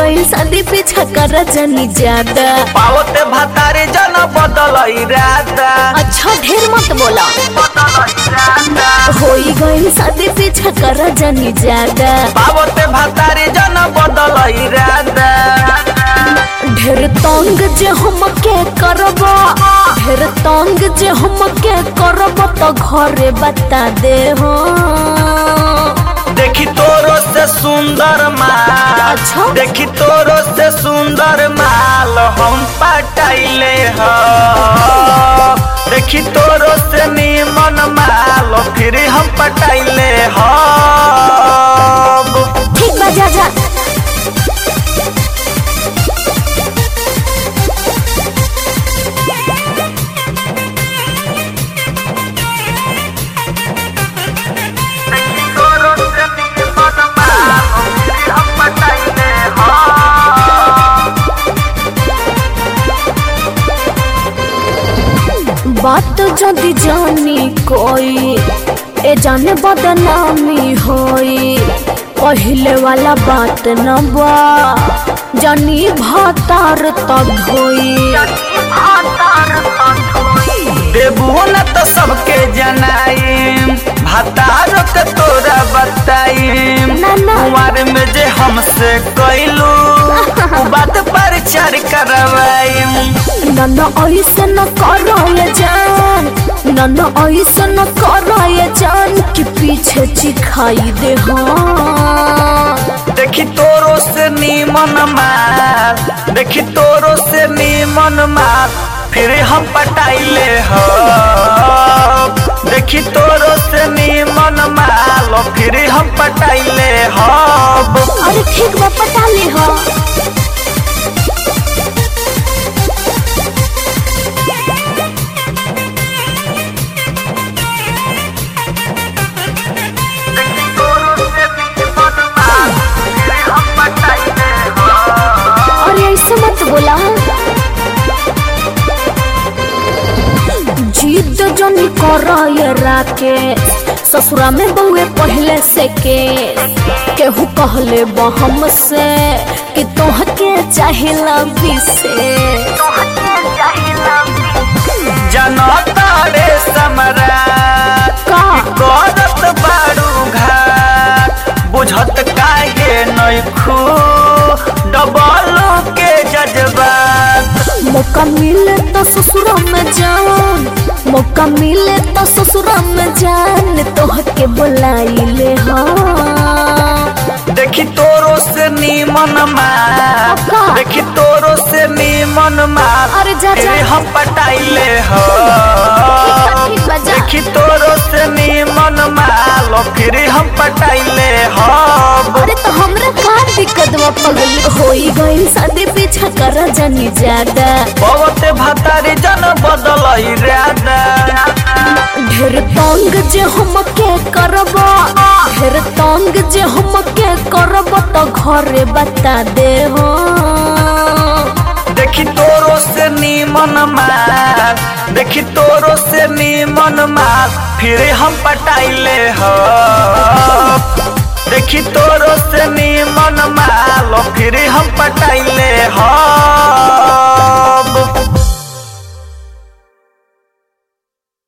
गई शादी पीछा कर जनी ज्यादा पावते भातारे जन बदल इरादा। अच्छा ढेर मत बोला। हो गई शादी पीछा कर जनी ज्यादा पावते भातारे जन बदल इरादा। ढेर तंग जे हमके करबा ढेर तंग जे हमके करबा तो घरे बता दे हो। देखी तोरो से सुंदर माल अच्छा? देखी तोरो से सुंदर माल हम पटाइले हो। देखी तोरो से नीमन माल फिर हम पटाइले हो। ठीक बा जा बात जदि जानी कोई ए जाने बदनामी होई। पहले वाला बात न बा जानी भातार तब होई। देबू न तो सबके जनाई भातार के तोरा बताई। कुमार में जे हमसे कैलू बात पर चर करवाई। नन ऐसे न कराए जान नन ऐसे न कराए जान कि पीछे चिखाई दे हो। देखी तोरो से नीमन माल देखी तोरो से नीमन माल फिर हम पटाइले हो। देखी तोरो से नीमन माल फिर हम पटाइले हो। अरे ठीक बा पटा ले हो। अरे ऐसे मत बोला। जीत जनी कराए राके ससुरा में बहुए पहले से के केहू कहले बहम से कि तोहके चाहिला बिसे। जनता रे समरा का करत बारू घाट बुझत काहे नइखू डबल के जज्बात। मौका मिले तो ससुरा में जान मौका मिले तो ससुरा में जान तोहके बुलाइले हो। देखी तोरो से नीमन माल देखी तोरो से नीमन माल अरे जा फिर हम पटाइले हो। ठीक बा जा। देखी तोरो से नीमन माल फिर हम पटाइले हो। अरे तो हमरा का दिक्कत बा पगली। होई गई शादी पीछा कर जनी ज्यादा बहुत भातारी जन बदल इरादा। ढेर तंग जे हमके करबा ढेर तंग जे हमके करबा तो घरे बता दे हो। देखी तोरो से नीमन माल देखी तोरो से नीमन माल फिर हम पटाइले हो। देखी तोरो से नीमन माल फिर हम पटाइले हो।